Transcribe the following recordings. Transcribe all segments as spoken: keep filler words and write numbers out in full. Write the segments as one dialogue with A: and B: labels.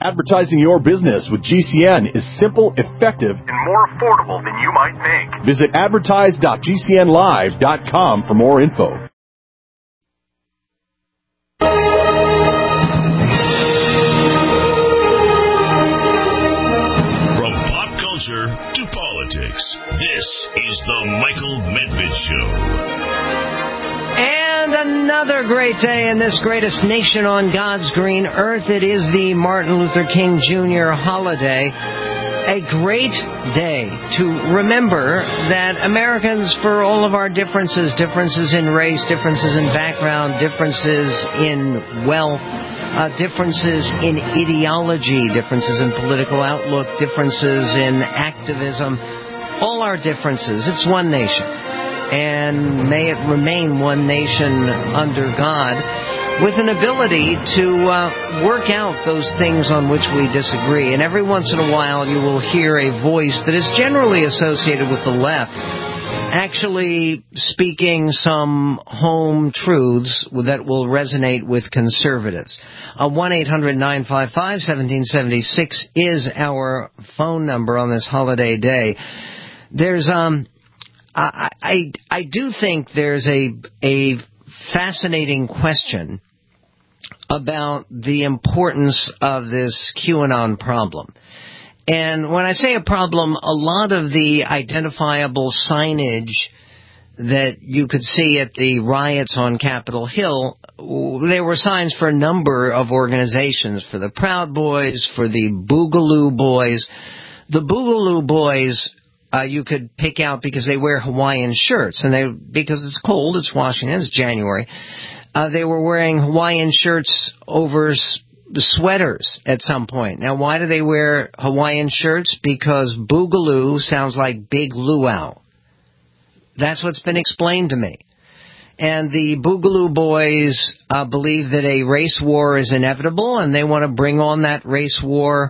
A: Advertising your business with G C N is simple, effective, and more affordable than you might think. Visit advertise dot g c n live dot com for more info.
B: From pop culture to politics, this is the Michael Medved Show.
C: And another great day in this greatest nation on God's green earth. It is the Martin Luther King Junior holiday. A great day to remember that Americans, for all of our differences, differences in race, differences in background, differences in wealth, uh, differences in ideology, differences in political outlook, differences in activism, all our differences, it's one nation. And may it remain one nation under God, with an ability to uh, work out those things on which we disagree. And every once in a while you will hear a voice that is generally associated with the left actually speaking some home truths that will resonate with conservatives. Uh, one eight hundred nine five five one seven seven six is our phone number on this holiday day. There's... um. I, I I do think there's a a fascinating question about the importance of this QAnon problem. And when I say a problem, a lot of the identifiable signage that you could see at the riots on Capitol Hill, there were signs for a number of organizations, for the Proud Boys, for the Boogaloo Boys. The Boogaloo Boys... Uh, you could pick out because they wear Hawaiian shirts, and they because it's cold, it's Washington, it's January. Uh, they were wearing Hawaiian shirts over s- sweaters at some point. Now, why do they wear Hawaiian shirts? Because Boogaloo sounds like Big Luau. That's what's been explained to me. And the Boogaloo Boys uh, believe that a race war is inevitable, and they want to bring on that race war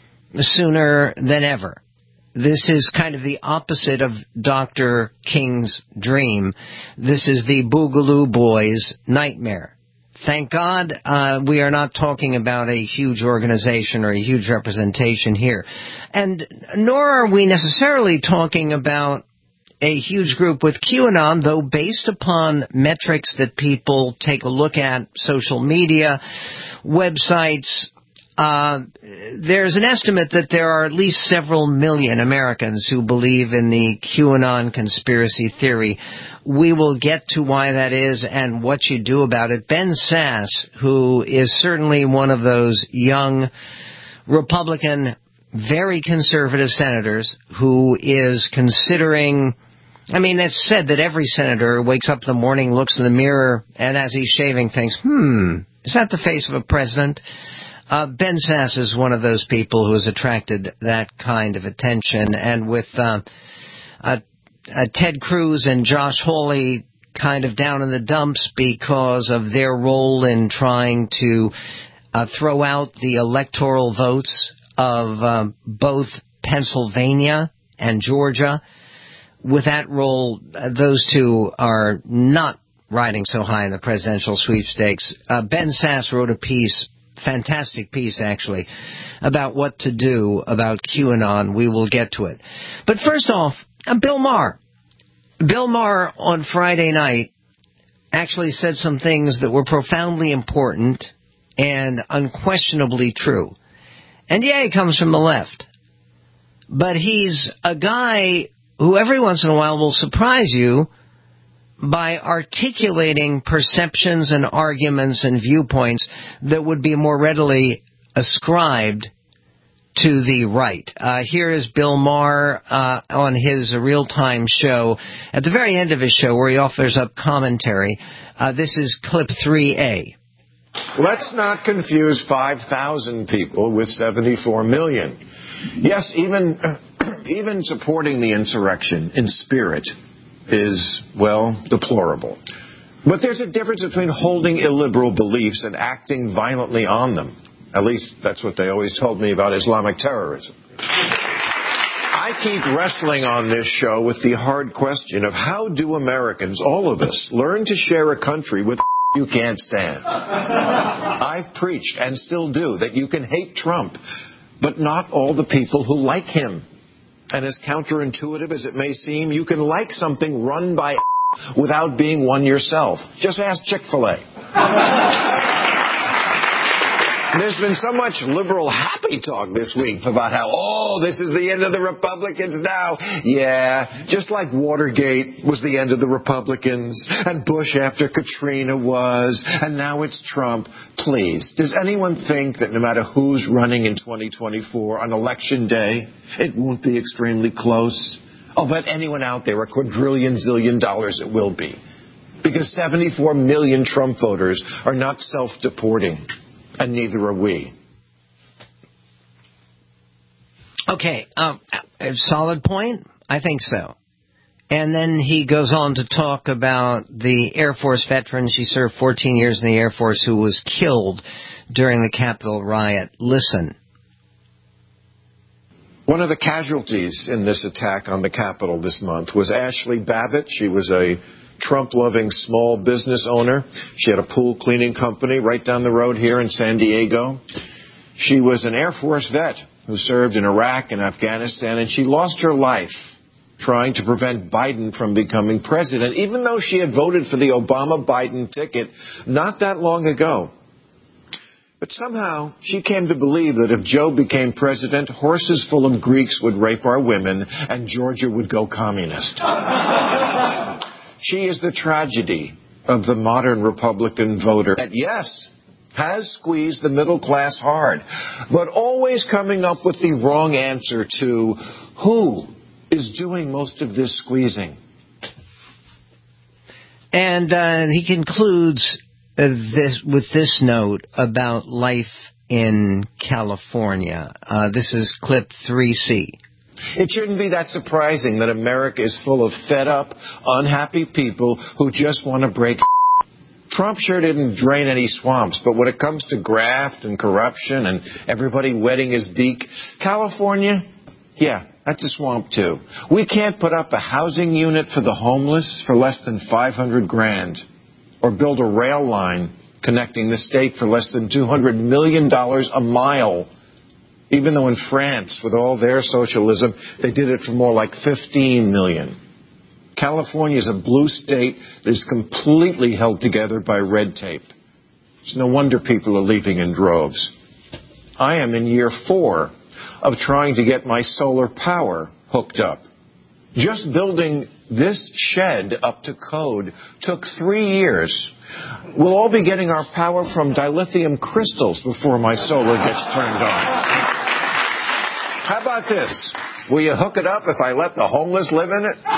C: sooner than ever. This is kind of the opposite of Doctor King's dream. This is the Boogaloo Boys' nightmare. Thank God uh, we are not talking about a huge organization or a huge representation here. And nor are we necessarily talking about a huge group with QAnon, though based upon metrics that people take a look at, social media, websites, Uh, there's an estimate that there are at least several million Americans who believe in the QAnon conspiracy theory. We will get to why that is and what you do about it. Ben Sasse, who is certainly one of those young Republican, very conservative senators who is considering... I mean, it's said that every senator wakes up in the morning, looks in the mirror, and as he's shaving thinks, hmm, is that the face of a president? Uh, Ben Sasse is one of those people who has attracted that kind of attention. And with uh, uh, uh, Ted Cruz and Josh Hawley kind of down in the dumps because of their role in trying to uh, throw out the electoral votes of uh, both Pennsylvania and Georgia. With that role, uh, those two are not riding so high in the presidential sweepstakes. Uh, Ben Sasse wrote a piece, fantastic piece actually, about what to do about QAnon. We will get to it. But first off, uh, Bill Maher. Bill Maher on Friday night actually said some things that were profoundly important and unquestionably true. And yeah, he comes from the left. But he's a guy who every once in a while will surprise you by articulating perceptions and arguments and viewpoints that would be more readily ascribed to the right. Uh, here is Bill Maher uh, on his real-time show, at the very end of his show, where he offers up commentary. Uh, this is clip three A.
D: Let's not confuse five thousand people with seventy-four million. Yes, even even supporting the insurrection in spirit is, well, deplorable. But there's a difference between holding illiberal beliefs and acting violently on them. At least that's what they always told me about Islamic terrorism. I keep wrestling on this show with the hard question of how do Americans, all of us, learn to share a country with you can't stand? I've preached, and still do, that you can hate Trump, but not all the people who like him. And as counterintuitive as it may seem, you can like something run by without being one yourself. Just ask Chick-fil-A. There's been so much liberal happy talk this week about how, oh, this is the end of the Republicans now. Yeah, just like Watergate was the end of the Republicans, and Bush after Katrina was, and now it's Trump. Please, does anyone think that no matter who's running in twenty twenty-four on Election Day, it won't be extremely close? I'll bet anyone out there a quadrillion zillion dollars it will be. Because seventy-four million Trump voters are not self-deporting. And neither are we.
C: Okay, um, a solid point? I think so. And then he goes on to talk about the Air Force veteran. She served fourteen years in the Air Force who was killed during the Capitol riot. Listen.
D: One of the casualties in this attack on the Capitol this month was Ashley Babbitt. She was a Trump-loving small business owner. She had a pool cleaning company right down the road here in San Diego. She was an Air Force vet who served in Iraq and Afghanistan, and she lost her life trying to prevent Biden from becoming president, even though she had voted for the Obama-Biden ticket not that long ago. But somehow she came to believe that if Joe became president, horses full of Greeks would rape our women and Georgia would go communist. She is the tragedy of the modern Republican voter. And yes, has squeezed the middle class hard, but always coming up with the wrong answer to who is doing most of this squeezing.
C: And uh, he concludes uh, this with this note about life in California. Uh, this is clip three C.
D: It shouldn't be that surprising that America is full of fed-up, unhappy people who just want to break. Trump sure didn't drain any swamps, but when it comes to graft and corruption and everybody wetting his beak, California, yeah, that's a swamp too. We can't put up a housing unit for the homeless for less than five hundred grand, or build a rail line connecting the state for less than two hundred million dollars a mile. Even though in France, with all their socialism, they did it for more like fifteen million. California is a blue state that is completely held together by red tape. It's no wonder people are leaving in droves. I am in year four of trying to get my solar power hooked up. Just building this shed up to code took three years. We'll all be getting our power from dilithium crystals before my solar gets turned on. How about this? Will you hook it up if I let the homeless live in it?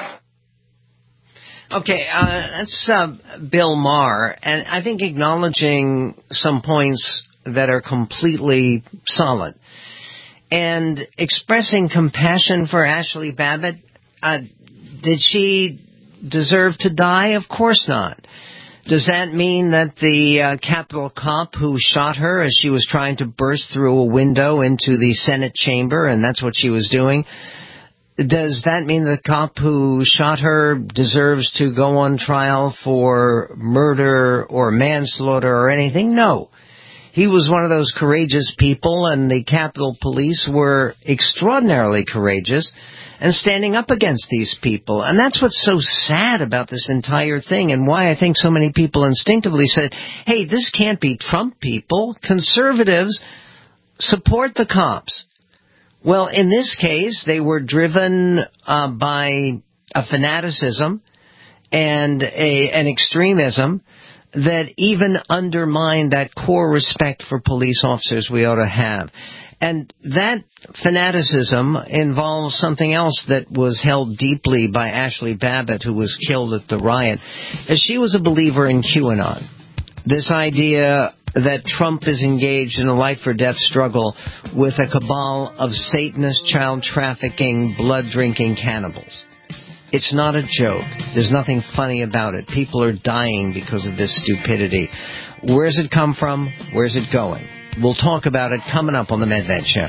C: Okay, uh, that's uh, Bill Maher, and I think acknowledging some points that are completely solid. And expressing compassion for Ashley Babbitt, uh, did she deserve to die? Of course not. Does that mean that the uh, Capitol cop who shot her as she was trying to burst through a window into the Senate chamber, and that's what she was doing, does that mean the cop who shot her deserves to go on trial for murder or manslaughter or anything? No. He was one of those courageous people, and the Capitol Police were extraordinarily courageous and standing up against these people. And that's what's so sad about this entire thing, and why I think so many people instinctively said, hey, this can't be Trump people. Conservatives support the cops. Well, in this case, they were driven uh, by a fanaticism and a, an extremism that even undermined that core respect for police officers we ought to have. And that fanaticism involves something else that was held deeply by Ashley Babbitt, who was killed at the riot. She was a believer in QAnon. This idea that Trump is engaged in a life-or-death struggle with a cabal of Satanist, child-trafficking, blood-drinking cannibals. It's not a joke. There's nothing funny about it. People are dying because of this stupidity. Where's it come from? Where's it going? We'll talk about it coming up on the Medved Show.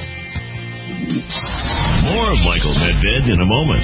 B: More of Michael Medved in a moment.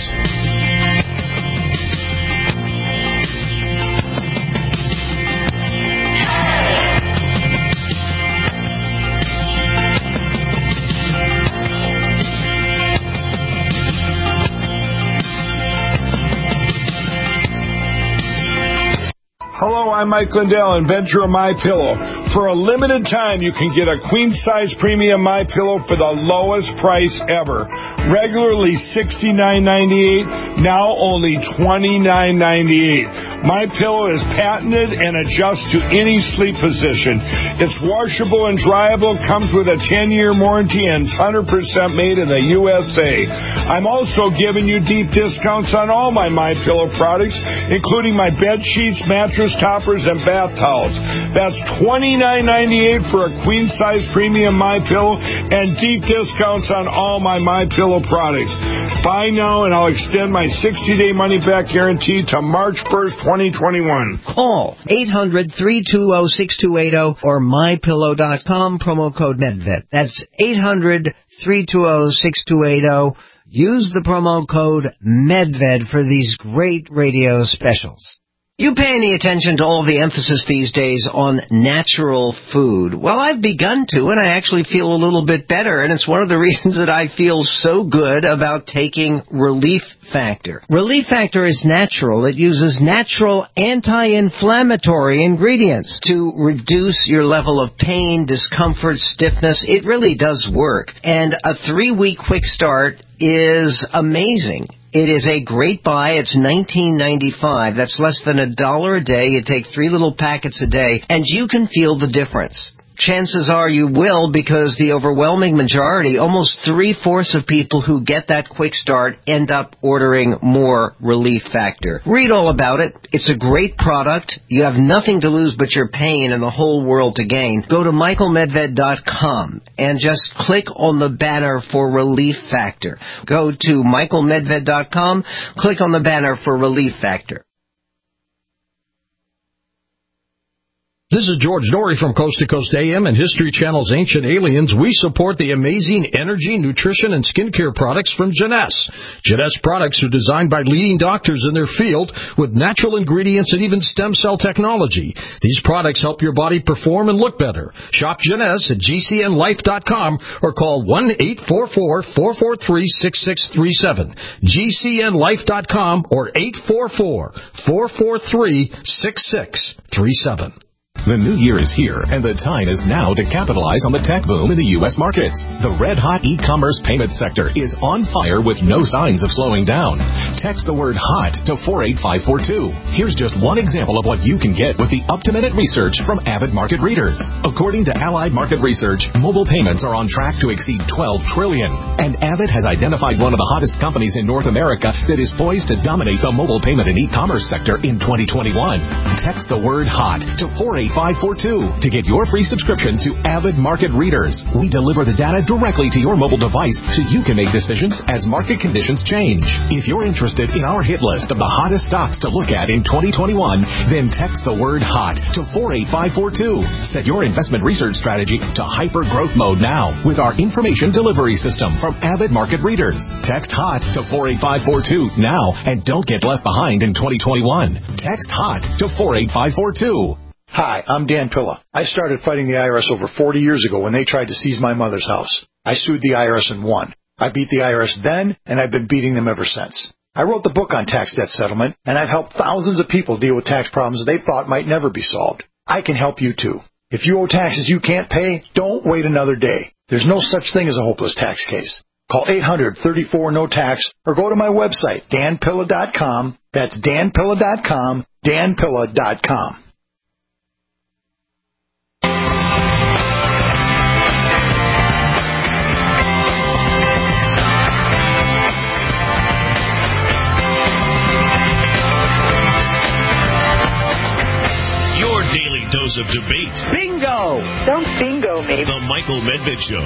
E: I'm Mike Lindell, inventor of MyPillow. For a limited time, you can get a queen-size premium MyPillow for the lowest price ever. Regularly sixty-nine ninety-eight, now only twenty-nine ninety-eight. MyPillow is patented and adjusts to any sleep position. It's washable and dryable, comes with a ten-year warranty, and one hundred percent made in the U S A. I'm also giving you deep discounts on all my MyPillow products, including my bed sheets, mattress toppers, and bath towels. That's twenty-nine ninety-eight for a queen-size premium MyPillow and deep discounts on all my MyPillow products. Buy now and I'll extend my sixty-day money-back guarantee to March first, twenty twenty-one.
C: Call eight hundred, three two zero, six two eight zero or my pillow dot com, promo code Medved. That's eight hundred, three two zero, six two eight zero. Use the promo code Medved for these great radio specials. You pay any attention to all the emphasis these days on natural food? Well, I've begun to, and I actually feel a little bit better, and it's one of the reasons that I feel so good about taking Relief Factor. Relief Factor is natural. It uses natural anti-inflammatory ingredients to reduce your level of pain, discomfort, stiffness. It really does work. And a three-week quick start is amazing. It is a great buy. It's nineteen ninety-five. That's less than a dollar a day. You take three little packets a day, and you can feel the difference. Chances are you will, because the overwhelming majority, almost three-fourths of people who get that quick start end up ordering more Relief Factor. Read all about it. It's a great product. You have nothing to lose but your pain and the whole world to gain. Go to michael medved dot com and just click on the banner for Relief Factor. Go to michael medved dot com, click on the banner for Relief Factor.
F: This is George Norrie from Coast to Coast A M and History Channel's Ancient Aliens. We support the amazing energy, nutrition, and skincare products from Jeunesse. Jeunesse products are designed by leading doctors in their field with natural ingredients and even stem cell technology. These products help your body perform and look better. Shop Jeunesse at G C N life dot com or call one eight four four, four four three, six six three seven. G C N life dot com or eight four four, four four three, six six three seven.
G: The new year is here, and the time is now to capitalize on the tech boom in the U S markets. The red-hot e-commerce payment sector is on fire with no signs of slowing down. Text the word HOT to four eight five four two. Here's just one example of what you can get with the up-to-minute research from Avid Market Readers. According to Allied Market Research, mobile payments are on track to exceed twelve trillion dollars. And Avid has identified one of the hottest companies in North America that is poised to dominate the mobile payment and e-commerce sector in twenty twenty-one. Text the word HOT to four eight five four two to get your free subscription to Avid Market Readers. We deliver the data directly to your mobile device so you can make decisions as market conditions change. If you're interested in our hit list of the hottest stocks to look at in twenty twenty-one, then text the word HOT to four eight five four two. Set your investment research strategy to hyper growth mode now with our information delivery system from Avid Market Readers. Text HOT to four eight five four two now and don't get left behind in twenty twenty-one. Text HOT to four eight five four two.
H: Hi, I'm Dan Pilla. I started fighting the I R S over forty years ago when they tried to seize my mother's house. I sued the I R S and won. I beat the I R S then, and I've been beating them ever since. I wrote the book on tax debt settlement, and I've helped thousands of people deal with tax problems they thought might never be solved. I can help you too. If you owe taxes you can't pay, don't wait another day. There's no such thing as a hopeless tax case. Call eight hundred, thirty-four, no tax or go to my website, dan pilla dot com. That's dan pilla dot com, dan pilla dot com.
B: Daily dose of debate.
C: Bingo!
I: Don't bingo me.
B: The Michael Medved Show.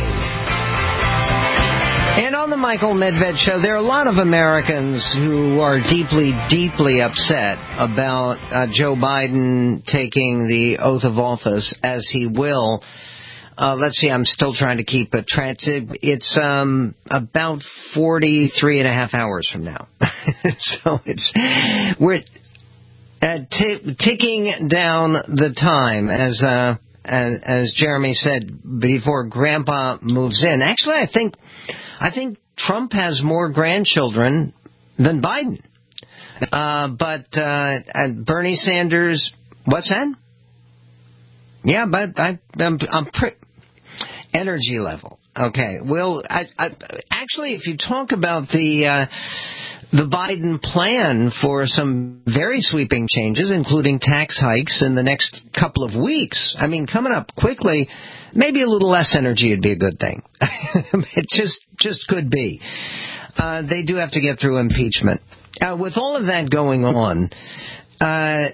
C: And on the Michael Medved Show, there are a lot of Americans who are deeply, deeply upset about uh, Joe Biden taking the oath of office as he will. Uh, let's see, I'm still trying to keep a track. It's um, about forty-three and a half hours from now. So it's... we're... Uh, t- ticking down the time, as, uh, as as Jeremy said, before Grandpa moves in. Actually, I think I think Trump has more grandchildren than Biden. Uh, but uh, Bernie Sanders What's that? Yeah, but I, I'm, I'm pre- energy level. Okay. Well, I, I, actually, if you talk about the uh, the Biden plan for some very sweeping changes, including tax hikes in the next couple of weeks, I mean, coming up quickly, maybe a little less energy would be a good thing. It just just could be. Uh, they do have to get through impeachment. Uh, with all of that going on, uh,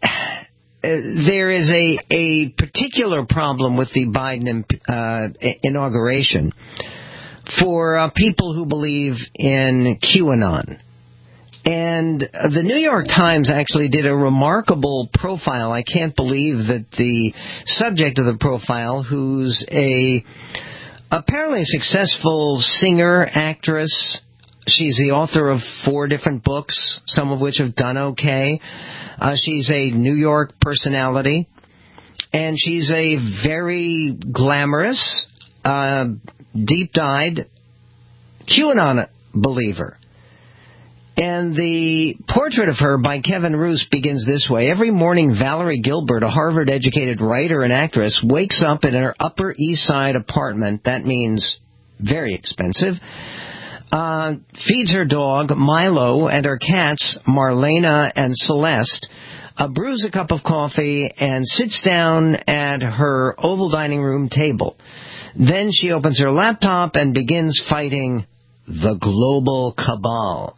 C: there is a, a particular problem with the Biden uh, inauguration for uh, people who believe in QAnon. And the New York Times actually did a remarkable profile. I can't believe that the subject of the profile, who's a apparently successful singer, actress, she's the author of four different books, some of which have done okay. Uh, she's a New York personality, and she's a very glamorous, uh, deep-dyed QAnon believer. And the portrait of her by Kevin Roose begins this way. Every morning, Valerie Gilbert, a Harvard-educated writer and actress, wakes up in her Upper East Side apartment. That means very expensive. Uh, feeds her dog, Milo, and her cats, Marlena and Celeste, uh, brews a cup of coffee, and sits down at her oval dining room table. Then she opens her laptop and begins fighting the global cabal.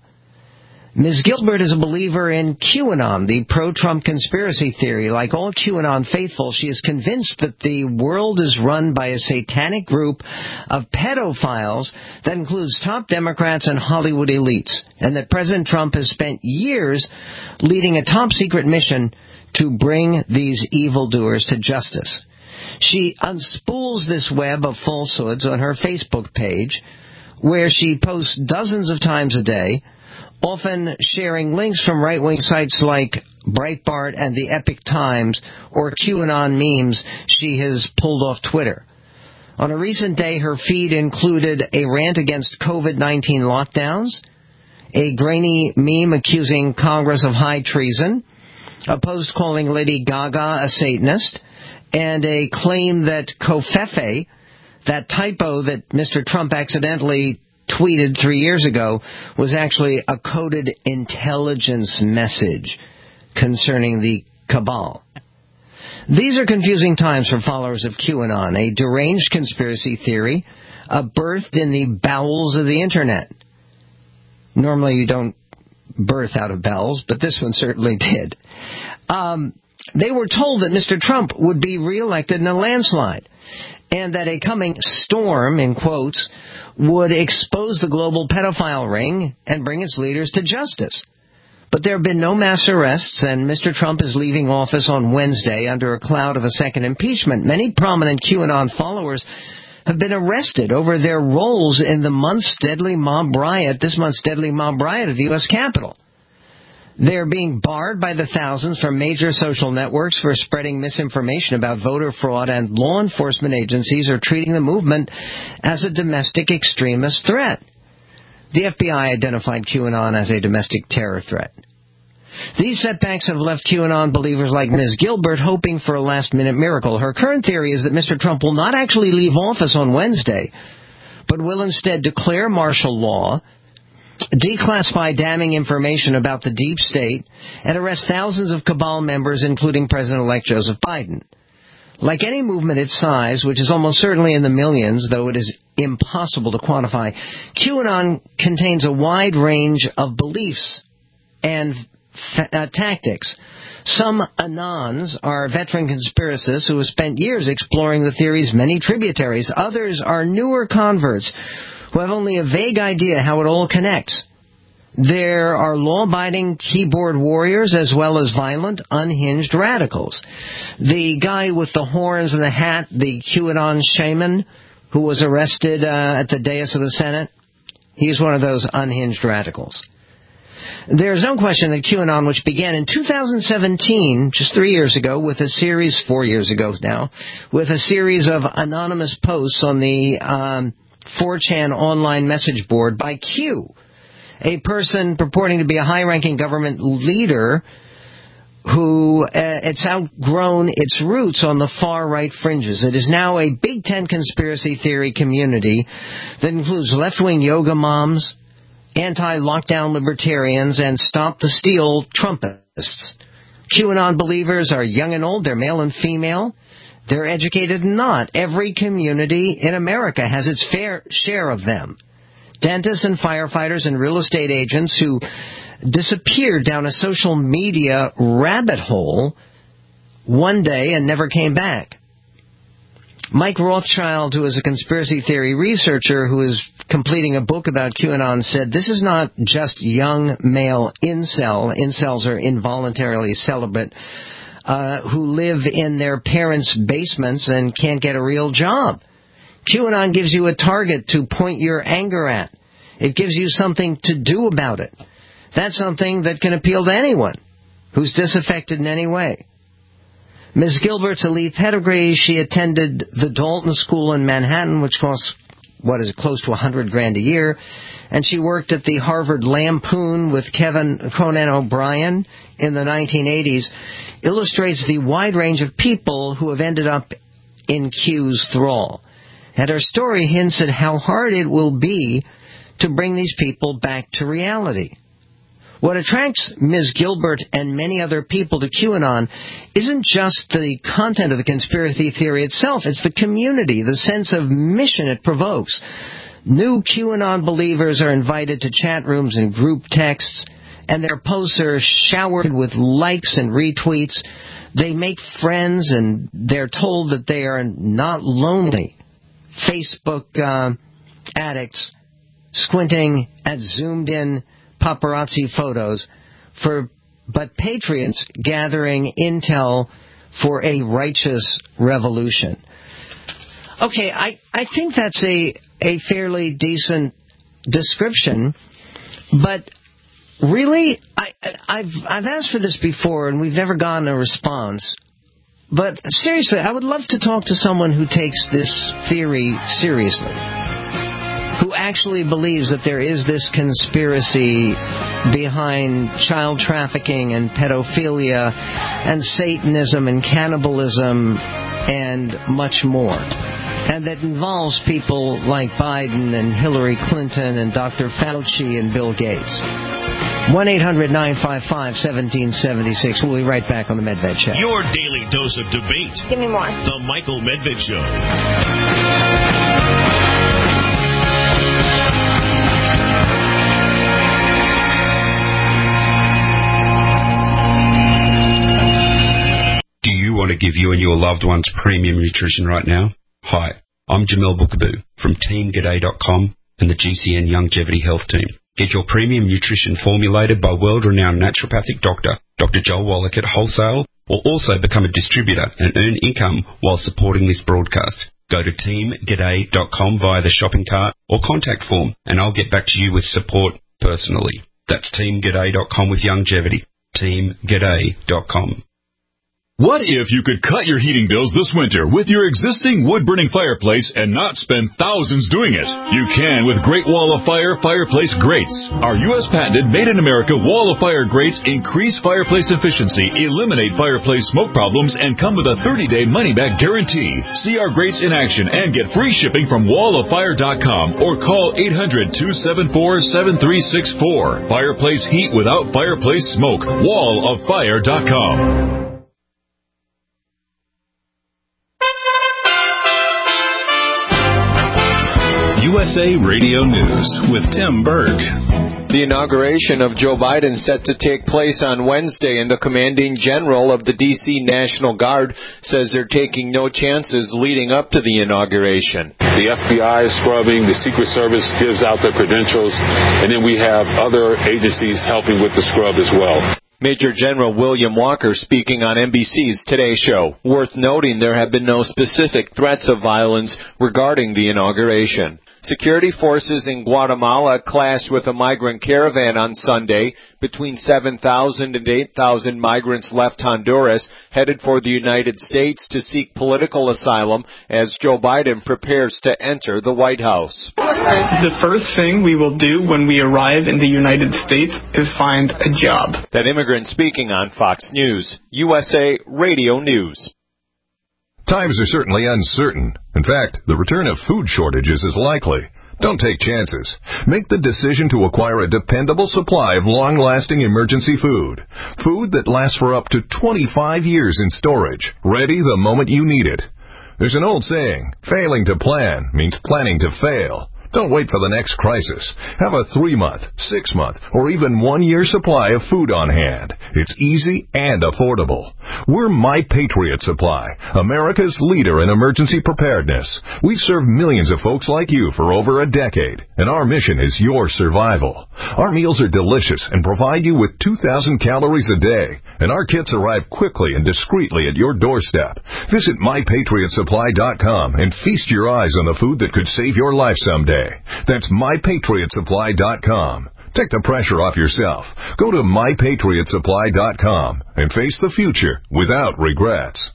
C: Miz Gilbert is a believer in QAnon, the pro-Trump conspiracy theory. Like all QAnon faithful, she is convinced that the world is run by a satanic group of pedophiles that includes top Democrats and Hollywood elites, and that President Trump has spent years leading a top-secret mission to bring these evildoers to justice. She unspools this web of falsehoods on her Facebook page, where she posts dozens of times a day, often sharing links from right-wing sites like Breitbart and the Epic Times, or QAnon memes she has pulled off Twitter. On a recent day, her feed included a rant against covid nineteen lockdowns, a grainy meme accusing Congress of high treason, a post calling Lady Gaga a Satanist, and a claim that Covfefe, that typo that Mister Trump accidentally tweeted three years ago, was actually a coded intelligence message concerning the cabal. These are confusing times for followers of QAnon, a deranged conspiracy theory uh, birthed in the bowels of the Internet. Normally you don't birth out of bowels, but this one certainly did. Um, they were told that Mister Trump would be reelected in a landslide, and that a coming storm, in quotes, would expose the global pedophile ring and bring its leaders to justice. But there have been no mass arrests, and Mister Trump is leaving office on Wednesday under a cloud of a second impeachment. Many prominent QAnon followers have been arrested over their roles in the month's deadly mob riot, this month's deadly mob riot at the U S Capitol. They're being barred by the thousands from major social networks for spreading misinformation about voter fraud, and law enforcement agencies are treating the movement as a domestic extremist threat. The F B I identified QAnon as a domestic terror threat. These setbacks have left QAnon believers like Miz Gilbert hoping for a last-minute miracle. Her current theory is that Mister Trump will not actually leave office on Wednesday, but will instead declare martial law, declassify damning information about the deep state, and arrest thousands of cabal members, including President-elect Joseph Biden. Like any movement its size, which is almost certainly in the millions, though it is impossible to quantify, QAnon contains a wide range of beliefs and fa- uh, tactics. Some Anons are veteran conspiracists who have spent years exploring the theory's many tributaries. Others are newer converts who have only a vague idea how it all connects. There are law-abiding keyboard warriors as well as violent, unhinged radicals. The guy with the horns and the hat, the QAnon shaman who was arrested uh, at the dais of the Senate, he's one of those unhinged radicals. There's no question that QAnon, which began in two thousand seventeen, just three years ago, with a series, four years ago now, with a series of anonymous posts on the um, four chan online message board by Q, a person purporting to be a high-ranking government leader who uh, it's outgrown its roots on the far-right fringes. It is now a Big Ten conspiracy theory community that includes left-wing yoga moms, anti-lockdown libertarians, and stop-the-steal Trumpists. QAnon believers are young and old, they're male and female, they're educated and not. Every community in America has its fair share of them. Dentists and firefighters and real estate agents who disappeared down a social media rabbit hole one day and never came back. Mike Rothschild, who is a conspiracy theory researcher who is completing a book about QAnon, said this is not just young male incel. Incels are involuntarily celibate, uh, who live in their parents' basements and can't get a real job. QAnon gives you a target to point your anger at. It gives you something to do about it. That's something that can appeal to anyone who's disaffected in any way. Miz Gilbert's elite pedigree, she attended the Dalton School in Manhattan, which costs, what is it, close to a hundred grand a year, and she worked at the Harvard Lampoon with Kevin Conan O'Brien in the nineteen eighties, illustrates the wide range of people who have ended up in Q's thrall. And her story hints at how hard it will be to bring these people back to reality. What attracts Miz Gilbert and many other people to QAnon isn't just the content of the conspiracy theory itself, it's the community, the sense of mission it provokes. New QAnon believers are invited to chat rooms and group texts, and their posts are showered with likes and retweets. They make friends, and they're told that they are not lonely. Facebook uh, addicts squinting at zoomed-in paparazzi photos, for but patriots gathering intel for a righteous revolution. Okay, I, I think that's a, a fairly decent description, but really, I, I've, I've asked for this before, and we've never gotten a response. But seriously, I would love to talk to someone who takes this theory seriously, who actually believes that there is this conspiracy behind child trafficking and pedophilia and Satanism and cannibalism and much more, and that involves people like Biden and Hillary Clinton and Doctor Fauci and Bill Gates. one eight hundred nine five five one seven seven six. We'll be right back on the Medved Show.
B: Your daily dose of debate.
I: Give me more.
B: The Michael Medved Show.
J: Do you want to give you and your loved ones premium nutrition right now? Hi, I'm Jamel Bookaboo from Team G'day dot com and the G C N Longevity Health Team. Get your premium nutrition formulated by world-renowned naturopathic doctor, Doctor Joel Wallach at wholesale, or also become a distributor and earn income while supporting this broadcast. Go to Team G'day dot com via the shopping cart or contact form, and I'll get back to you with support personally. That's Team G'day dot com with longevity. Team G'day dot com.
A: What if you could cut your heating bills this winter with your existing wood-burning fireplace and not spend thousands doing it? You can with Great Wall of Fire Fireplace Grates. Our U S patented made-in-America Wall of Fire grates increase fireplace efficiency, eliminate fireplace smoke problems, and come with a thirty-day money-back guarantee. See our grates in action and get free shipping from wall of fire dot com or call eight hundred, two seven four, seven three six four. Fireplace heat without fireplace smoke. wall of fire dot com.
K: U S A Radio News with Tim Berg.
L: The inauguration of Joe Biden set to take place on Wednesday, and the commanding general of the D C National Guard says they're taking no chances leading up to the inauguration.
M: The F B I is scrubbing, the Secret Service gives out their credentials, and then we have other agencies helping with the scrub as well.
L: Major General William Walker speaking on N B C's Today Show. Worth noting there have been no specific threats of violence regarding the inauguration. Security forces in Guatemala clashed with a migrant caravan on Sunday. Between seven thousand and eight thousand migrants left Honduras, headed for the United States to seek political asylum as Joe Biden prepares to enter the White House.
I: The first thing we will do when we arrive in the United States is find a job.
L: That immigrant speaking on Fox News, U S A Radio News.
N: Times are certainly uncertain. In fact, the return of food shortages is likely. Don't take chances. Make the decision to acquire a dependable supply of long-lasting emergency food. Food that lasts for up to twenty-five years in storage, ready the moment you need it. There's an old saying, failing to plan means planning to fail. Don't wait for the next crisis. Have a three-month, six-month, or even one-year supply of food on hand. It's easy and affordable. We're My Patriot Supply, America's leader in emergency preparedness. We've served millions of folks like you for over a decade, and our mission is your survival. Our meals are delicious and provide you with two thousand calories a day, and our kits arrive quickly and discreetly at your doorstep. Visit my patriot supply dot com and feast your eyes on the food that could save your life someday. That's my patriot supply dot com. Take the pressure off yourself. Go to my patriot supply dot com and face the future without regrets.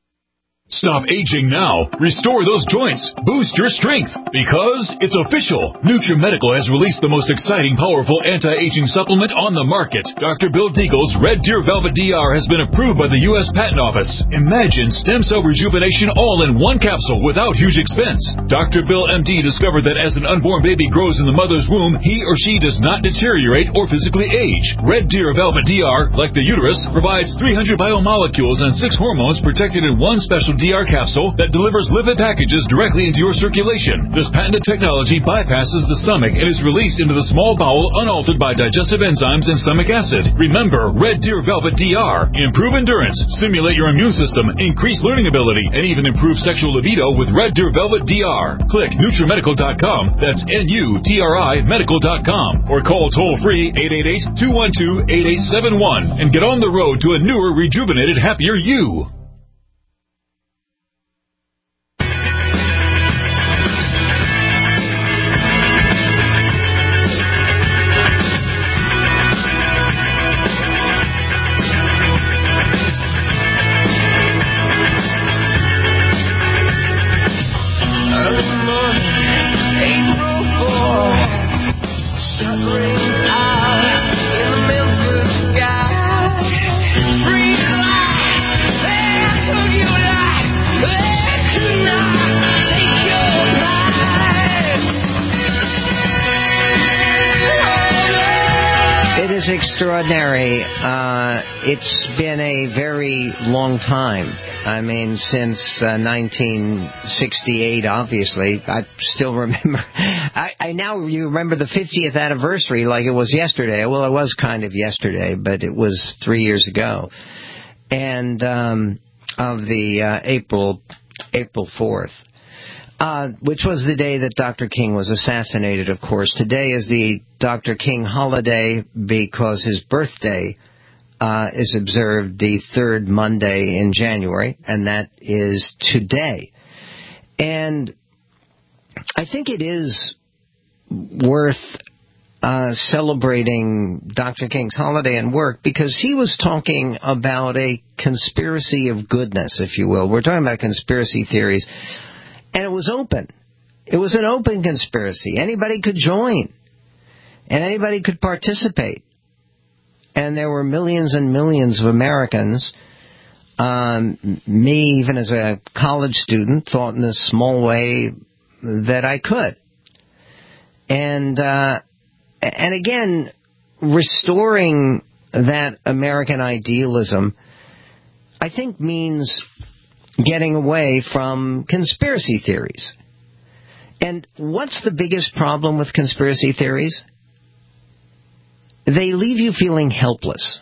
A: Stop aging now. Restore those joints. Boost your strength. Because it's official. NutriMedical has released the most exciting, powerful anti-aging supplement on the market. Doctor Bill Deagle's Red Deer Velvet D R has been approved by the U S Patent Office. Imagine stem cell rejuvenation all in one capsule without huge expense. Doctor Bill M D discovered that as an unborn baby grows in the mother's womb, he or she does not deteriorate or physically age. Red Deer Velvet D R, like the uterus, provides three hundred biomolecules and six hormones protected in one special D R capsule that delivers lipid packages directly into your circulation. This patented technology bypasses the stomach and is released into the small bowel unaltered by digestive enzymes and stomach acid. Remember, Red Deer Velvet D R. Improve endurance, stimulate your immune system, increase learning ability, and even improve sexual libido with Red Deer Velvet D R. Click NutriMedical dot com, that's N U T R I medical dot com, or call toll-free eight eight eight, two one two, eight eight seven one and get on the road to a newer, rejuvenated, happier you.
C: Extraordinary. Uh, it's been a very long time. I mean, since uh, nineteen sixty-eight, obviously. I still remember. I, I now you remember the fiftieth anniversary like it was yesterday. Well, it was kind of yesterday, but it was three years ago. And um, of the uh, April April fourth. Uh, which was the day that Doctor King was assassinated, of course. Today is the Doctor King holiday because his birthday uh, is observed the third Monday in January, and that is today. And I think it is worth uh, celebrating Doctor King's holiday and work because he was talking about a conspiracy of goodness, if you will. We're talking about conspiracy theories. And it was open. It was an open conspiracy. Anybody could join. And anybody could participate. And there were millions and millions of Americans, um, me even as a college student, thought in a small way that I could. And, uh, and again, restoring that American idealism, I think means getting away from conspiracy theories. And what's the biggest problem with conspiracy theories? They leave you feeling helpless.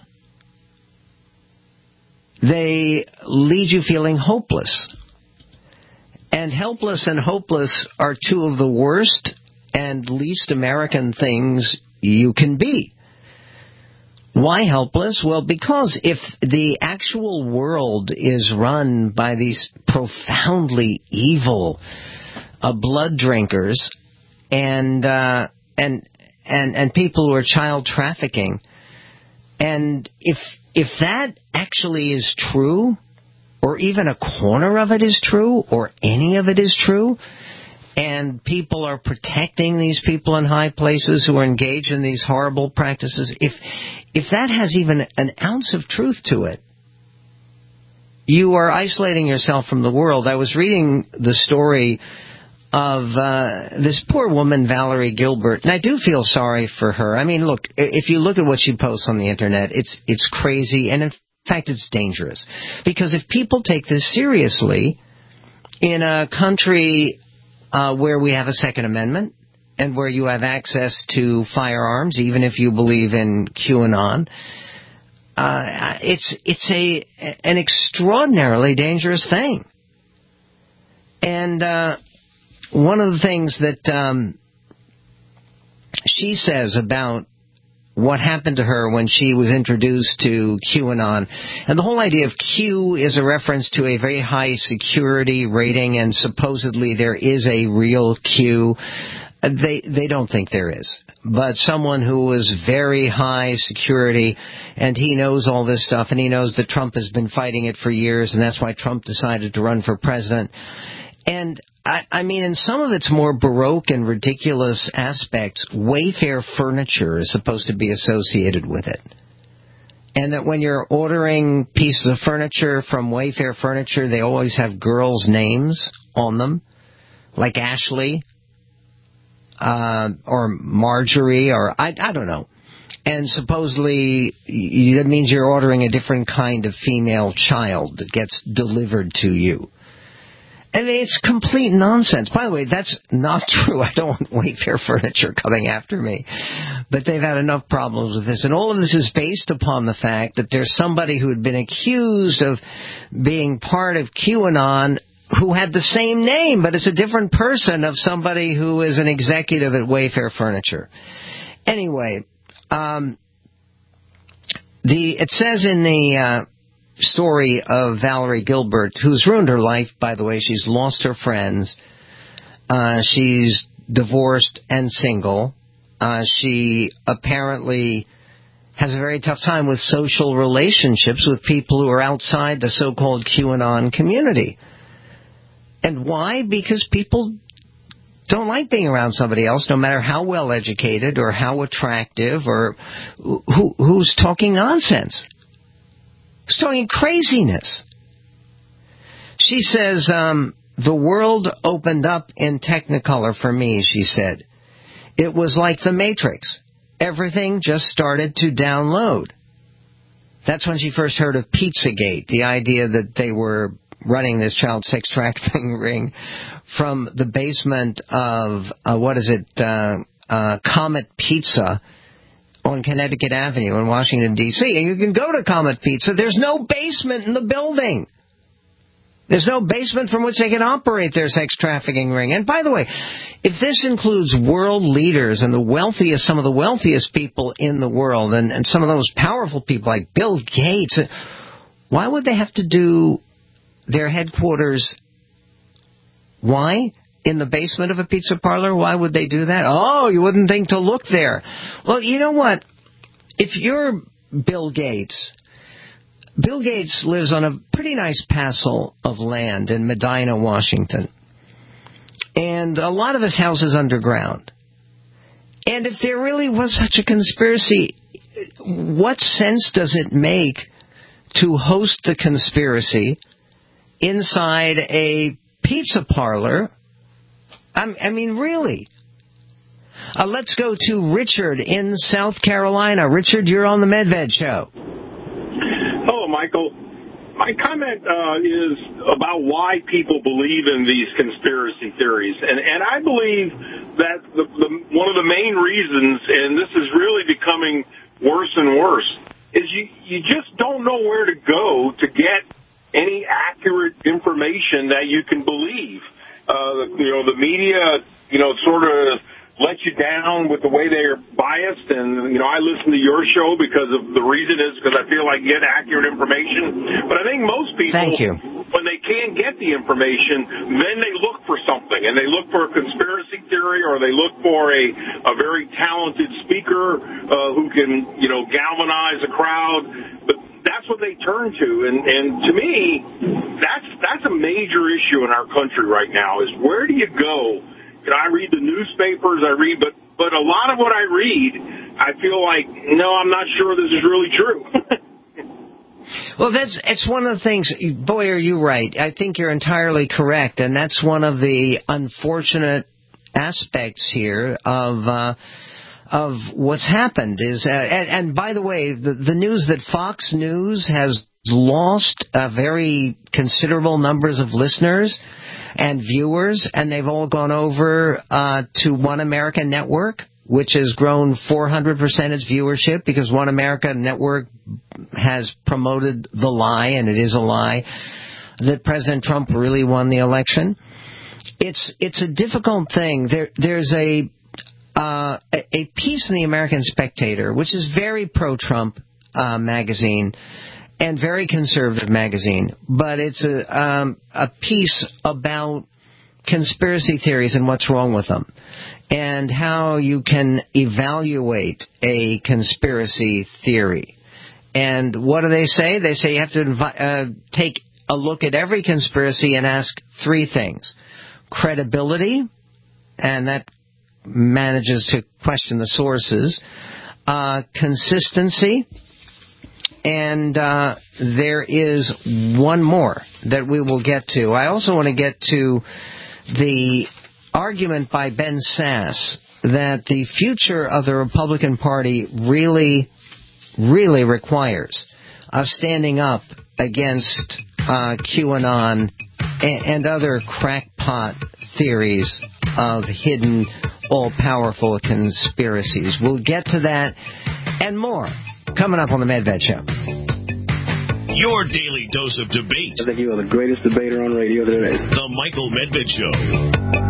C: They leave you feeling hopeless. And helpless and hopeless are two of the worst and least American things you can be. Why helpless? Well, because if the actual world is run by these profoundly evil uh, blood drinkers, and uh, and and and people who are child trafficking. And if if that actually is true, or even a corner of it is true, or any of it is true, and people are protecting these people in high places who are engaged in these horrible practices, if if that has even an ounce of truth to it, you are isolating yourself from the world. I was reading the story of uh, this poor woman, Valerie Gilbert, and I do feel sorry for her. I mean, look, if you look at what she posts on the Internet, it's it's crazy, and in fact, it's dangerous. Because if people take this seriously, in a country uh, where we have a Second Amendment, and where you have access to firearms, even if you believe in QAnon, uh, it's it's a an extraordinarily dangerous thing. And uh, one of the things that um, she says about what happened to her when she was introduced to QAnon, and the whole idea of Q is a reference to a very high security rating, and supposedly there is a real Q. They they don't think there is. But someone who was very high security, and he knows all this stuff, and he knows that Trump has been fighting it for years, and that's why Trump decided to run for president. And, I, I mean, in some of its more baroque and ridiculous aspects, Wayfair furniture is supposed to be associated with it. And that when you're ordering pieces of furniture from Wayfair Furniture, they always have girls' names on them, like Ashley. Uh, or Marjorie, or I, I don't know. And supposedly that means you're ordering a different kind of female child that gets delivered to you. And it's complete nonsense. By the way, that's not true. I don't want Wayfair Furniture coming after me. But they've had enough problems with this. And all of this is based upon the fact that there's somebody who had been accused of being part of QAnon who had the same name, but it's a different person of somebody who is an executive at Wayfair Furniture. Anyway, um, the it says in the uh, story of Valerie Gilbert, who's ruined her life, by the way. She's lost her friends. Uh, she's divorced and single. Uh, she apparently has a very tough time with social relationships with people who are outside the so-called QAnon community. And why? Because people don't like being around somebody else, no matter how well educated or how attractive or who, who's talking nonsense, who's talking craziness. She says, um, the world opened up in Technicolor for me, she said. It was like the Matrix. Everything just started to download. That's when she first heard of Pizzagate, the idea that they were running this child sex trafficking ring from the basement of, uh, what is it, uh, uh, Comet Pizza on Connecticut Avenue in Washington, D C And you can go to Comet Pizza. There's no basement in the building. There's no basement from which they can operate their sex trafficking ring. And by the way, if this includes world leaders and the wealthiest, some of the wealthiest people in the world, and, and some of those powerful people like Bill Gates, why would they have to do their headquarters, why? In the basement of a pizza parlor? Why would they do that? Oh, you wouldn't think to look there. Well, you know what? If you're Bill Gates, Bill Gates lives on a pretty nice parcel of land in Medina, Washington. And a lot of his house is underground. And if there really was such a conspiracy, what sense does it make to host the conspiracy inside a pizza parlor? I mean, really. Uh, let's go to Richard in South Carolina. Richard, you're on the Medved Show.
O: Hello, Michael. My comment uh, is about why people believe in these conspiracy theories. And, and I believe that the, the, one of the main reasons, and this is really becoming worse and worse, is you, you just don't know where to go to get any accurate information that you can believe. Uh, you know, the media, you know, sort of let you down with the way they're biased. And, you know, I listen to your show because of the reason is because I feel like I get accurate information. But I think most people
C: Thank you.
O: when they can't get the information, then they look for something, and they look for a conspiracy theory, or they look for a, a very talented speaker uh, who can, you know, galvanize a crowd. But that's what they turn to, and, and to me, that's that's a major issue in our country right now, is where do you go? You know, I read the newspapers, I read, but, but a lot of what I read, I feel like, no, I'm not sure this is really true.
C: Well, that's it's one of the things, boy, are you right. I think you're entirely correct, and that's one of the unfortunate aspects here of uh, of what's happened. Is uh, and, and by the way, the, the news that Fox News has lost uh, very considerable numbers of listeners and viewers, and they've all gone over uh, to One America Network, which has grown four hundred percent its viewership because One America Network has promoted the lie, and it is a lie, that President Trump really won the election. It's it's a difficult thing. There there's a uh, a piece in the American Spectator, which is very pro-Trump uh, magazine and very conservative magazine, but it's a um, a piece about conspiracy theories and what's wrong with them, and how you can evaluate a conspiracy theory. And what do they say? They say you have to invi- uh, take a look at every conspiracy and ask three things. Credibility, and that manages to question the sources. Uh, consistency, and uh, there is one more that we will get to. I also want to get to the argument by Ben Sasse that the future of the Republican Party really, really requires us standing up against uh, QAnon and, and other crackpot theories of hidden, all-powerful conspiracies. We'll get to that and more coming up on the Medved Show.
B: Your daily dose of debate.
P: I think you are the greatest debater on radio today.
B: The Michael Medved Show.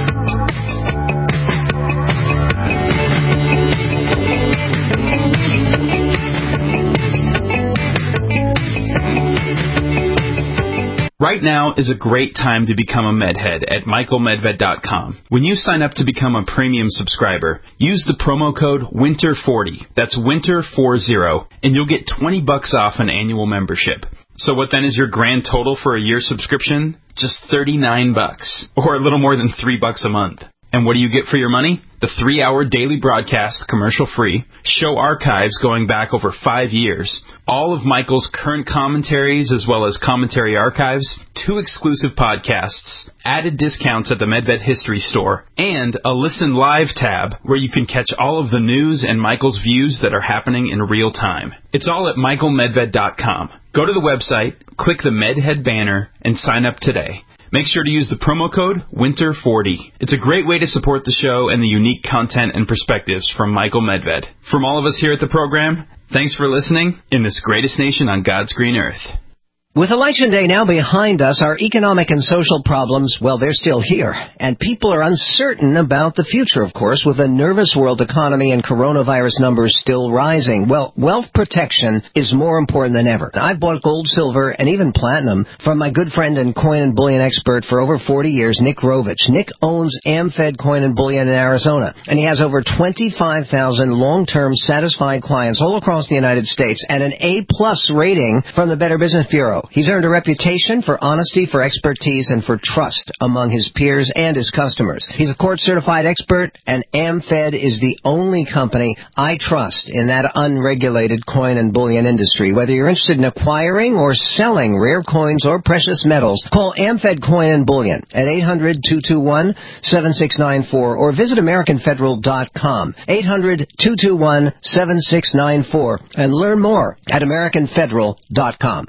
Q: Right now is a great time to become a Medhead at Michael Medved dot com. When you sign up to become a premium subscriber, use the promo code winter forty. That's winter forty, and you'll get twenty bucks off an annual membership. So what then is your grand total for a year subscription? Just thirty-nine bucks, or a little more than three bucks a month. And what do you get for your money? The three-hour daily broadcast, commercial-free, show archives going back over five years, all of Michael's current commentaries as well as commentary archives, two exclusive podcasts, added discounts at the Medved History Store, and a Listen Live tab where you can catch all of the news and Michael's views that are happening in real time. It's all at Michael Medved dot com. Go to the website, click the Medhead banner, and sign up today. Make sure to use the promo code winter forty. It's a great way to support the show and the unique content and perspectives from Michael Medved. From all of us here at the program, thanks for listening in this greatest nation on God's green earth.
C: With Election Day now behind us, our economic and social problems, well, they're still here. And people are uncertain about the future, of course, with a nervous world economy and coronavirus numbers still rising. Well, wealth protection is more important than ever. I've bought gold, silver, and even platinum from my good friend and coin and bullion expert for over forty years, Nick Rovich. Nick owns AmFed Coin and Bullion in Arizona, and he has over twenty-five thousand long-term satisfied clients all across the United States and an A-plus rating from the Better Business Bureau. He's earned a reputation for honesty, for expertise, and for trust among his peers and his customers. He's a court-certified expert, and AmFed is the only company I trust in that unregulated coin and bullion industry. Whether you're interested in acquiring or selling rare coins or precious metals, call AmFed Coin and Bullion at eight hundred, two two one, seven six nine four or visit American Federal dot com, eight hundred, two two one, seven six nine four, and learn more at American Federal dot com.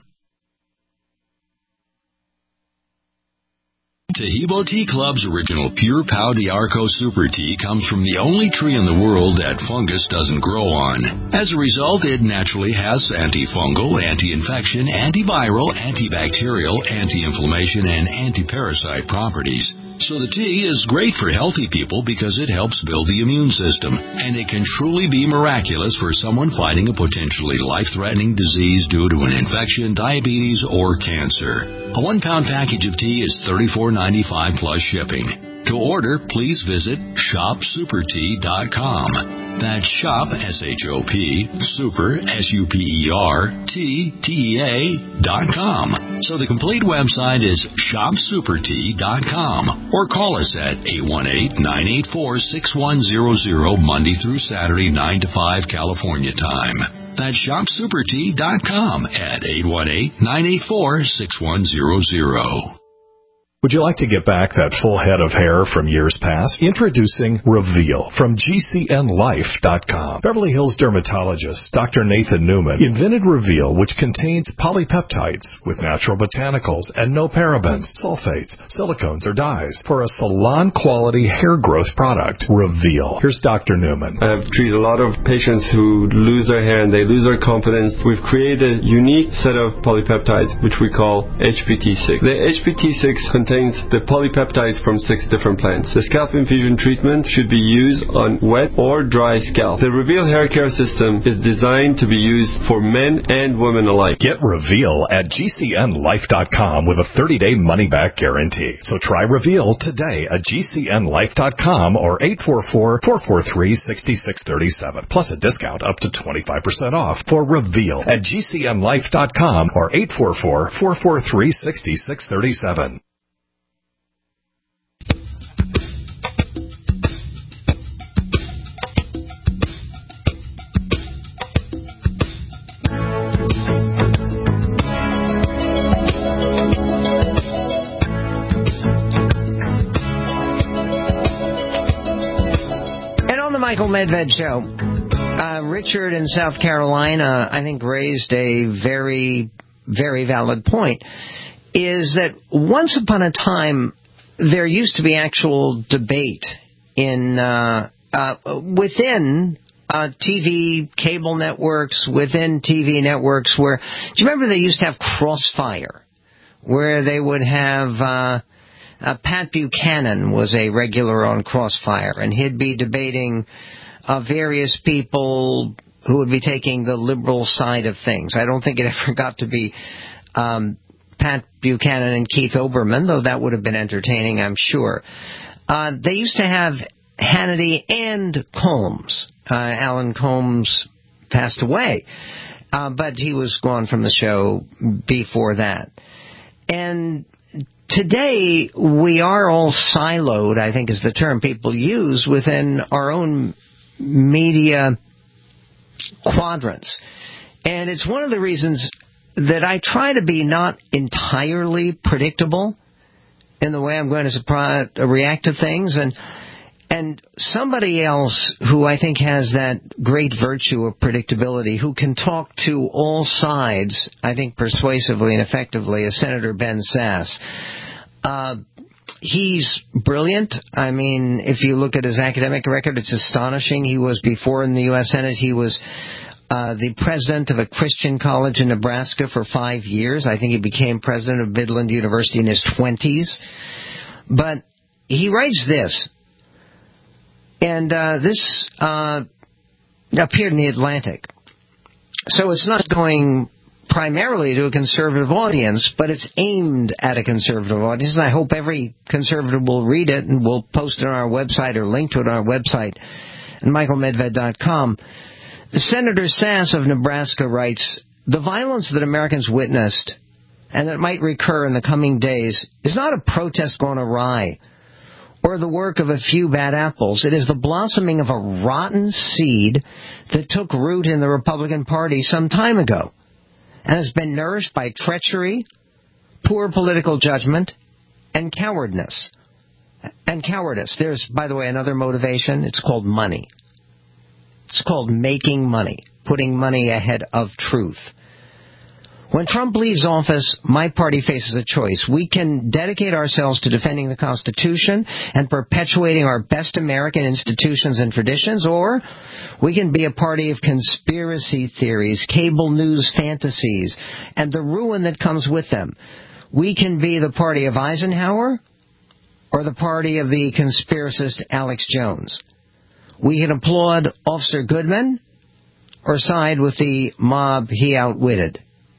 R: Taheebo Tea Club's original Pure Pau d'Arco Super Tea comes from the only tree in the world that fungus doesn't grow on. As a result, it naturally has antifungal, anti-infection, antiviral, antibacterial, anti-inflammation, and anti-parasite properties. So the tea is great for healthy people because it helps build the immune system, and it can truly be miraculous for someone fighting a potentially life-threatening disease due to an infection, diabetes, or cancer. A one-pound package of tea is thirty-four ninety-five plus shipping. To order, please visit shop super tea dot com. That's shop, S H O P, super, S U P E R, T, T E A, dot com. So the complete website is shop super tea dot com. Or call us at eight one eight, nine eight four, six one zero zero Monday through Saturday, nine to five California time. That's shop super tea dot com at eight one eight, nine eight four, six one zero zero.
S: Would you like to get back that full head of hair from years past? Introducing Reveal from G C N life dot com. Beverly Hills dermatologist Doctor Nathan Newman invented Reveal, which contains polypeptides with natural botanicals and no parabens, sulfates, silicones, or dyes for a salon-quality hair growth product. Reveal. Here's Doctor Newman.
T: I've treated a lot of patients who lose their hair and they lose their confidence. We've created a unique set of polypeptides, which we call H P T six. The H P T six contains the polypeptides from six different plants. The scalp infusion treatment should be used on wet or dry scalp. The Reveal hair care system is designed to be used for men and women alike.
S: Get Reveal at G C N life dot com with a thirty-day money-back guarantee. So try Reveal today at G C N life dot com or eight four four, four four three, six six three seven. Plus a discount up to twenty-five percent off for Reveal at G C N life dot com or eight four four, four four three, six six three seven.
C: Michael Medved Show. Uh, Richard in South Carolina, I think, raised a very, very valid point, is that once upon a time, there used to be actual debate in uh, uh, within uh, T V cable networks, within T V networks, where, do you remember they used to have Crossfire, where they would have... Uh, Uh, Pat Buchanan was a regular on Crossfire, and he'd be debating uh, various people who would be taking the liberal side of things. I don't think it ever got to be um, Pat Buchanan and Keith Olbermann, though that would have been entertaining, I'm sure. Uh, they used to have Hannity and Combs. Uh, Alan Combs passed away, uh, but he was gone from the show before that. And today, we are all siloed, I think is the term people use, within our own media quadrants. And it's one of the reasons that I try to be not entirely predictable in the way I'm going to surprise, react to things. And and somebody else who I think has that great virtue of predictability, who can talk to all sides, I think persuasively and effectively, is Senator Ben Sasse. Uh, he's brilliant. I mean, if you look at his academic record, it's astonishing. He was, before in the U S Senate, he was uh, the president of a Christian college in Nebraska for five years. I think he became president of Midland University in his twenties. But he writes this, and uh, this uh, appeared in the Atlantic. So it's not going primarily to a conservative audience, but it's aimed at a conservative audience, and I hope every conservative will read it, and we'll post it on our website or link to it on our website at michael medved dot com. Senator Sasse of Nebraska writes, "The violence that Americans witnessed and that might recur in the coming days is not a protest gone awry or the work of a few bad apples. It is the blossoming of a rotten seed that took root in the Republican Party some time ago and has been nourished by treachery, poor political judgment, and cowardness. And cowardice. There's, by the way, another motivation. It's called money. It's called making money, putting money ahead of truth. When Trump leaves office, my party faces a choice. We can dedicate ourselves to defending the Constitution and perpetuating our best American institutions and traditions, or we can be a party of conspiracy theories, cable news fantasies, and the ruin that comes with them. We can be the party of Eisenhower or the party of the conspiracist Alex Jones. We can applaud Officer Goodman or side with the mob he outwitted.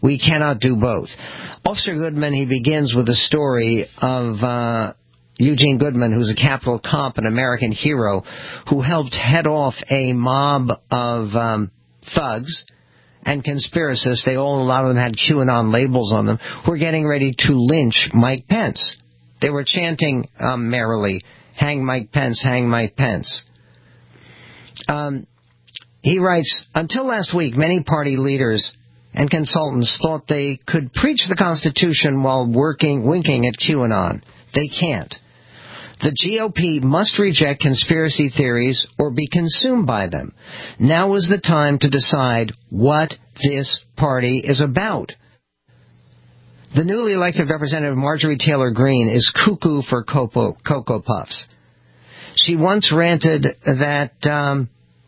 C: We cannot do both. Officer Goodman, he begins with a story of uh, Eugene Goodman, who's a Capitol cop, an American hero, who helped head off a mob of um, thugs and conspiracists. They all, a lot of them had QAnon labels on them, who were getting ready to lynch Mike Pence. They were chanting um, merrily, "Hang Mike Pence, hang Mike Pence." Um, he writes, until last week, many party leaders and consultants thought they could preach the Constitution while working, winking at QAnon. They can't. The G O P must reject conspiracy theories or be consumed by them. Now is the time to decide what this party is about. The newly elected Representative Marjorie Taylor Greene is cuckoo for Cocoa, Cocoa Puffs. She once ranted that um,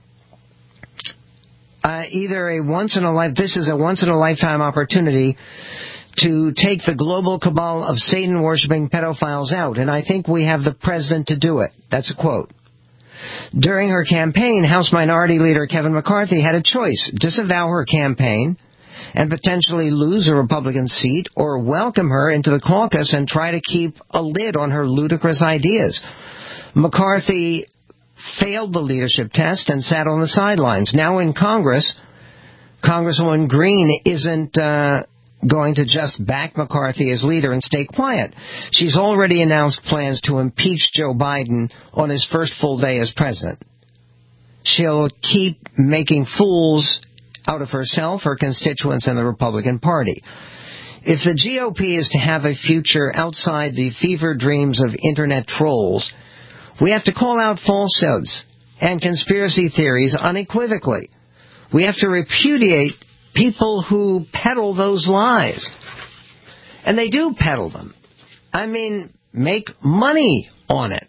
C: uh, either a once in a life, this is a once in a lifetime opportunity to take the global cabal of Satan-worshipping pedophiles out, and I think we have the president to do it. That's a quote. During her campaign, House Minority Leader Kevin McCarthy had a choice: disavow her campaign and potentially lose a Republican seat, or welcome her into the caucus and try to keep a lid on her ludicrous ideas. McCarthy failed the leadership test and sat on the sidelines. Now in Congress, Congresswoman Greene isn't uh, going to just back McCarthy as leader and stay quiet. She's already announced plans to impeach Joe Biden on his first full day as president. She'll keep making fools out of herself, her constituents, and the Republican Party. If the G O P is to have a future outside the fever dreams of Internet trolls, we have to call out falsehoods and conspiracy theories unequivocally. We have to repudiate people who peddle those lies. And they do peddle them. I mean, make money on it.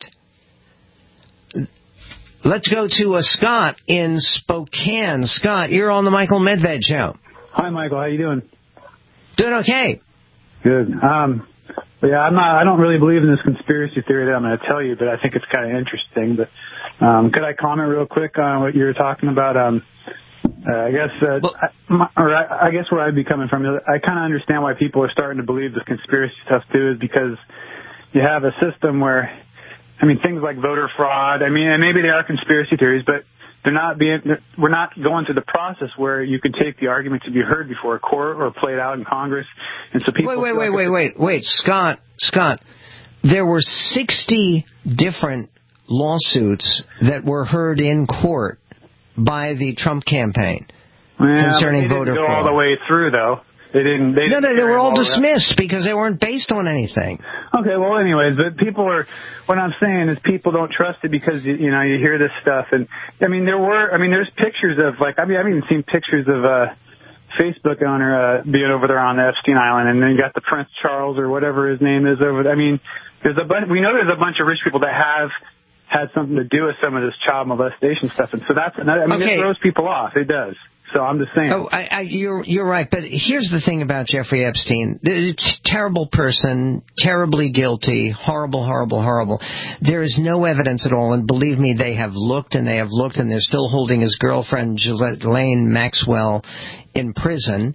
C: Let's go to a Scott in Spokane. Scott, you're on the Michael Medved Show.
U: Hi, Michael. How you doing?
C: Doing okay.
U: Good. Um, yeah, I'm not. I don't really believe in this conspiracy theory that I'm going to tell you, but I think it's kind of interesting. But um, could I comment real quick on what you were talking about? Um, uh, I guess, uh, well, I, my, or I, I guess where I'd be coming from, I kind of understand why people are starting to believe this conspiracy stuff too, is because you have a system where, I mean, things like voter fraud, I mean, and maybe they are conspiracy theories, but they're not being, they're, we're not going through the process where you could take the argument to be heard before a court or played out in Congress. And so people.
C: Wait, wait, wait, wait, wait, wait, Scott, Scott, there were sixty different lawsuits that were heard in court by the Trump campaign
U: well,
C: concerning
U: they
C: voter
U: didn't go
C: fraud.
U: all the way through, though. They didn't. They
C: no,
U: didn't
C: no, they were all dismissed
U: that.
C: because they weren't based on anything.
U: Okay, well, anyways, but people are. What I'm saying is, people don't trust it because you, you know you hear this stuff, and I mean there were. I mean, there's pictures of like. I mean, I've even seen pictures of uh, Facebook owner uh, being over there on the Epstein Island, and then you got the Prince Charles or whatever his name is over there. I mean, there's a bunch. We know there's a bunch of rich people that have had something to do with some of this child molestation stuff, and so that's. Another, I mean,
C: okay.
U: It throws people off. It does. So I'm just saying.
C: Oh, I, I, you're you're right. But here's the thing about Jeffrey Epstein: it's a terrible person, terribly guilty, horrible, horrible, horrible. There is no evidence at all, and believe me, they have looked and they have looked, and they're still holding his girlfriend Ghislaine Maxwell in prison.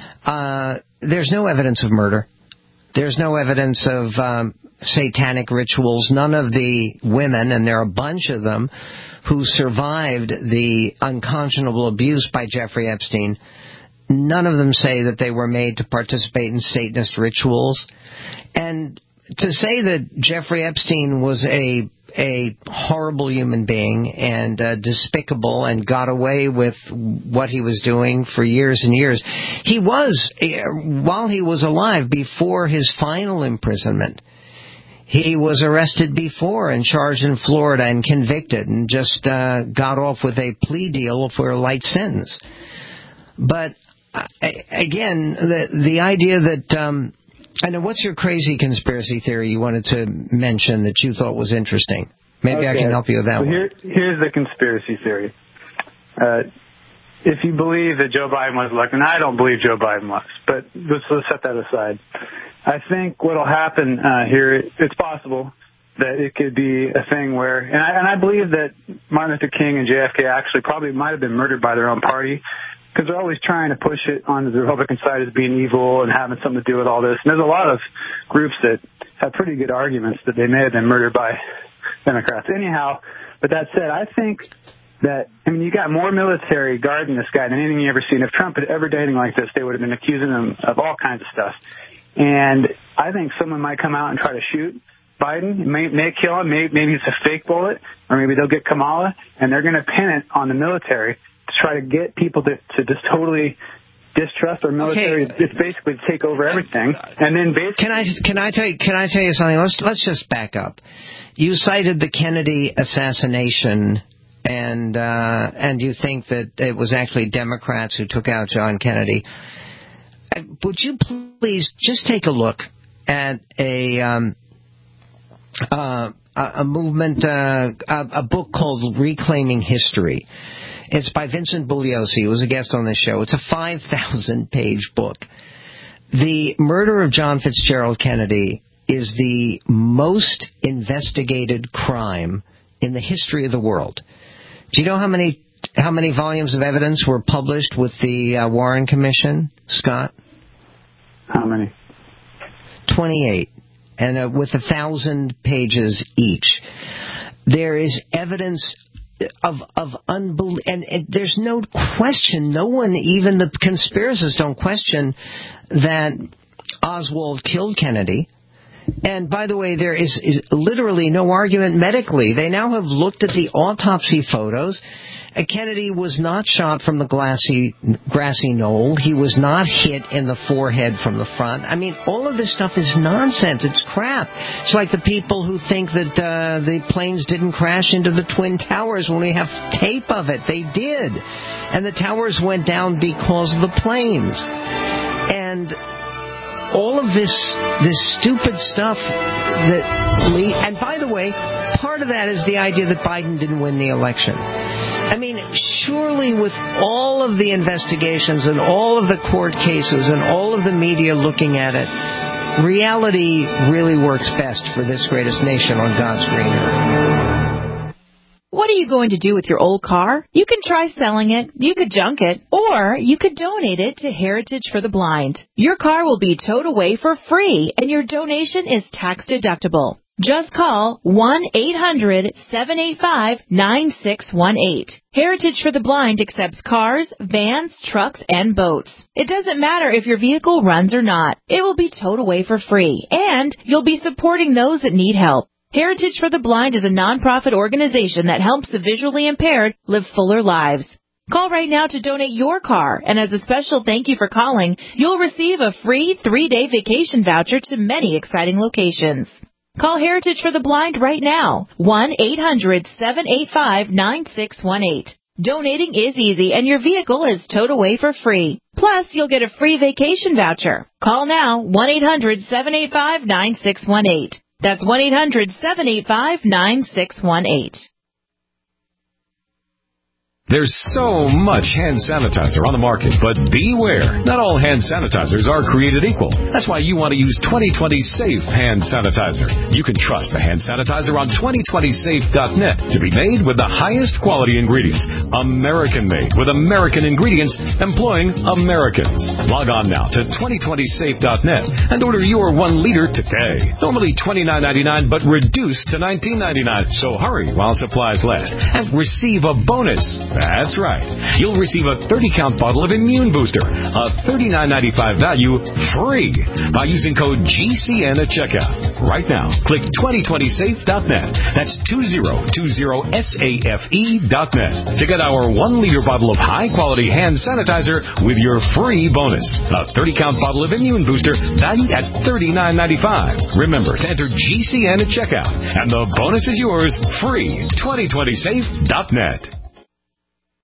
C: Uh, there's no evidence of murder. There's no evidence of um, satanic rituals. None of the women, and there are a bunch of them, who survived the unconscionable abuse by Jeffrey Epstein, none of them say that they were made to participate in Satanist rituals. And to say that Jeffrey Epstein was a a horrible human being and uh, despicable and got away with what he was doing for years and years, he was, while he was alive, before his final imprisonment, he was arrested before and charged in Florida and convicted and just uh, got off with a plea deal for a light sentence. But, uh, again, the the idea that... Um, I know, what's your crazy conspiracy theory you wanted to mention that you thought was interesting? Maybe
U: okay.
C: I can help you with that
U: so
C: one.
U: Here, here's the conspiracy theory. Uh, if you believe that Joe Biden was elected, and I don't believe Joe Biden was, but let's, let's set that aside. I think what will happen uh, here, it's possible that it could be a thing where, and I, and I believe that Martin Luther King and J F K actually probably might have been murdered by their own party, because they're always trying to push it on the Republican side as being evil and having something to do with all this. And there's a lot of groups that have pretty good arguments that they may have been murdered by Democrats. Anyhow, but that said, I think that, I mean, you got more military guarding this guy than anything you ever seen. If Trump had ever done anything like this, they would have been accusing him of all kinds of stuff. And I think someone might come out and try to shoot Biden. It may, may kill him. Maybe, maybe it's a fake bullet, or maybe they'll get Kamala, and they're going to pin it on the military to try to get people to, to just totally distrust our military. Okay. It's basically to take over everything. And then basically,
C: can I can I tell you can I tell you something? Let's let's just back up. You cited the Kennedy assassination, and uh, and you think that it was actually Democrats who took out John Kennedy. Would you please just take a look at a um, uh, a movement, uh, a, a book called Reclaiming History. It's by Vincent Bugliosi, who was a guest on this show. It's a five thousand page book. The murder of John Fitzgerald Kennedy is the most investigated crime in the history of the world. Do you know how many how many volumes of evidence were published with the uh, Warren Commission, Scott?
U: How many?
C: twenty-eight, and uh, with a thousand pages each. There is evidence of of unbelief, and, and there's no question. No one, even the conspiracists, don't question that Oswald killed Kennedy. And by the way, there is, is literally no argument medically. They now have looked at the autopsy photos. Uh, Kennedy was not shot from the glassy, grassy knoll. He was not hit in the forehead from the front. I mean, all of this stuff is nonsense. It's crap. It's like the people who think that uh, the planes didn't crash into the Twin Towers when we have tape of it. They did. And the towers went down because of the planes. And all of this this stupid stuff that Lee, and by the way, part of that is the idea that Biden didn't win the election. I mean, surely with all of the investigations and all of the court cases and all of the media looking at it, reality really works best for this greatest nation on God's green earth.
D: What are you going to do with your old car? You can try selling it, you could junk it, or you could donate it to Heritage for the Blind. Your car will be towed away for free, and your donation is tax deductible. Just call one eight hundred seven eight five nine six one eight. Heritage for the Blind accepts cars, vans, trucks, and boats. It doesn't matter if your vehicle runs or not. It will be towed away for free, and you'll be supporting those that need help. Heritage for the Blind is a nonprofit organization that helps the visually impaired live fuller lives. Call right now to donate your car, and as a special thank you for calling, you'll receive a free three-day vacation voucher to many exciting locations. Call Heritage for the Blind right now, one eight hundred seven eight five nine six one eight. Donating is easy, and your vehicle is towed away for free. Plus, you'll get a free vacation voucher. Call now, one eight hundred seven eight five nine six one eight. That's one eight hundred seven eight five nine six one eight.
S: There's so much hand sanitizer on the market, but beware. Not all hand sanitizers are created equal. That's why you want to use twenty twenty Safe Hand Sanitizer. You can trust the hand sanitizer on twenty twenty safe dot net to be made with the highest quality ingredients. American-made with American ingredients employing Americans. Log on now to twenty twenty safe dot net and order your one liter today. Normally twenty-nine ninety-nine, but reduced to nineteen ninety-nine. So hurry while supplies last and receive a bonus. That's right. You'll receive a thirty count bottle of Immune Booster, a thirty-nine ninety-five value, free by using code G C N at checkout. Right now, click twenty twenty safe dot net. That's twenty twenty safe dot net to get our one liter bottle of high-quality hand sanitizer with your free bonus. A thirty count bottle of Immune Booster valued at thirty-nine ninety-five. Remember to enter G C N at checkout, and the bonus is yours free. twenty twenty safe dot net.